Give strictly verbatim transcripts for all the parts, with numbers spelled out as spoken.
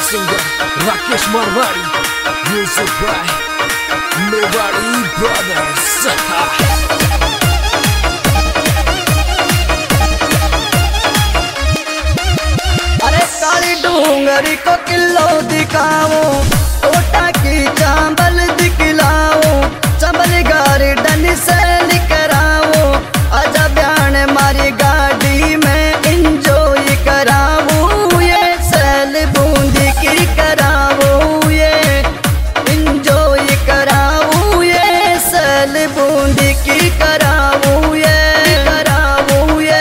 singer Rakesh Marwari, music by Mewari Brothers. अरे काली डूंगरी को kilo दिखाओ, कोटा की चांबल दिखलाओ, चांबल गार्डन से निकराओ, आजा ब्यान मारी गाड़ी में इंजॉय कराओ, ये सैल बूंदी की कराओ, ये इंजॉय कराओ, ये सैल बूंदी की कराओ, ये कराओ ये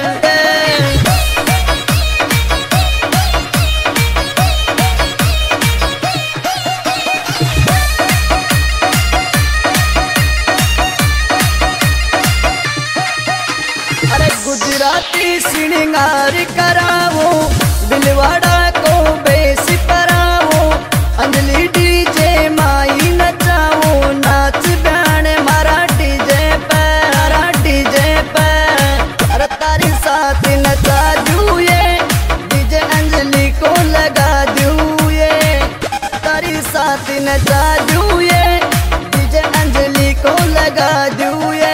गुजराती श्रृंगार कराओ, बिलवाड़ा को बेस कराओ, अंजलि डीजे माई नचाओ, नाच ब्यान मारा डीजे पे, मारा डीजे पे, अरे तारी साथ नचा दूँ ये, डीजे अंजलि को लगा दूँ ये, तारी साथ नचा दूँ ये, डीजे अंजलि को लगा दूँ ये।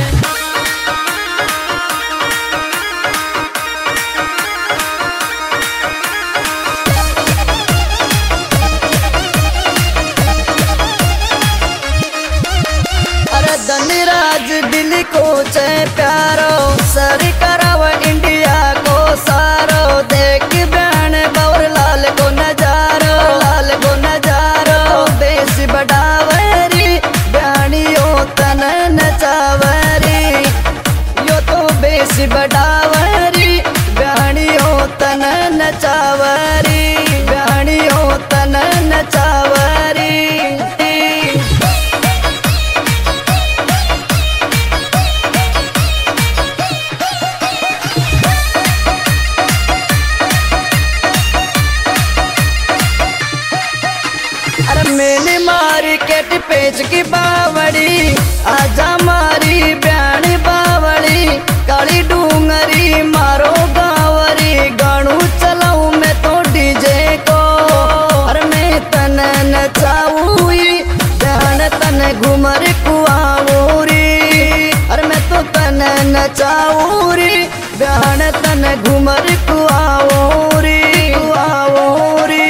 धनराज दिल को चे प्यारो, सर कराव इंडिया को सारो, देख ब्यान बौर लाल को नजारो, लाल को नजारो, बेस बढ़ावरी ब्यानियो तन नचावरी, यो तो बेस बढ़ावरी ब्यानियो तन नचावरी, ब्यानियो तन नचावरी। मेले मार्केट पेच की बावड़ी, आजा मारी ब्यान बावड़ी, काली डूंगरी मारो गावरी, गानू चलाऊ मैं तो डीजे को, अरे मैं तन नचाऊई ब्यान तन घुमर कुआवरी, अरे मैं तो तन नचाऊरी ब्यान तन घुमर कुआवरी, कुआवरी।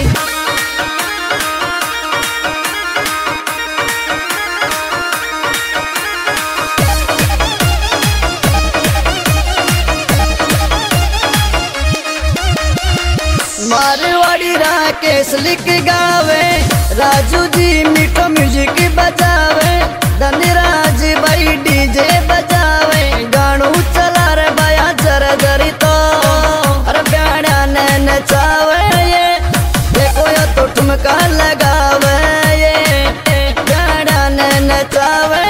मारवाड़ी राकेश लिख गावे, राजू जी मीठो म्यूजिक बजावे, धनराज भाई डीजे बजावे, गानू चला रे बया जर जरी तो, अरे ब्याना ने नचावे ये, देखो ये तो ठुमका लगावे ये, ब्याना ने नचावे